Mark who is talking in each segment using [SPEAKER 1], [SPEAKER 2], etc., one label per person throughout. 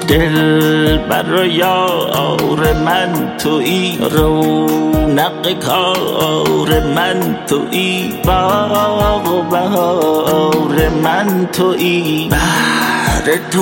[SPEAKER 1] دل برای یار من تویی، رونق کار من تویی، باغ و بهار من تویی. بهر تو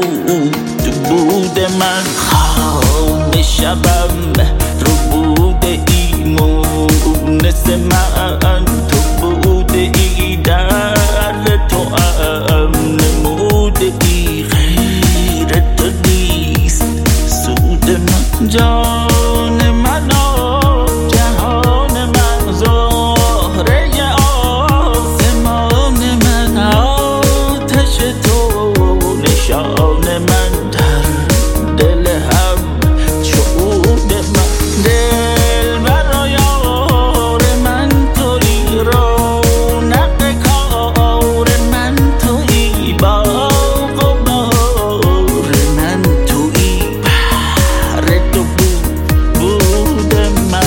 [SPEAKER 1] بود من خانه شبم، رو بوده ای مونس من، تو بوده ای در تو ام نموده ای، غیر تو نیست سود من. جان من و جهان من، زهره آسمان من، آتش تو نشان من، در دل هم شهود من. دل برای یار من تویی، رونق کار من تویی، باغ و بهار من تویی. بهر تو بود من.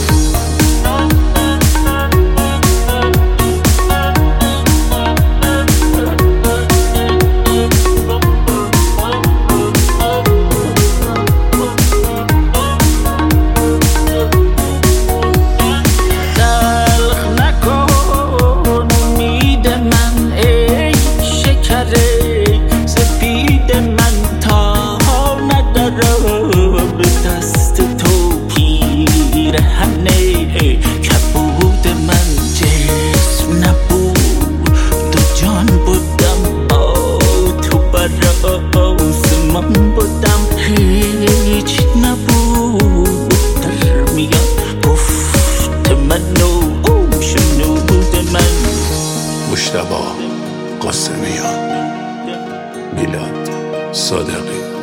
[SPEAKER 1] کبود من جسم نبود و جان بودم، با تو بر آسمان بودم، هیچ نبود در میان گفت من و شنود من.
[SPEAKER 2] مجتبی قاسمیان، میلاد صادقی.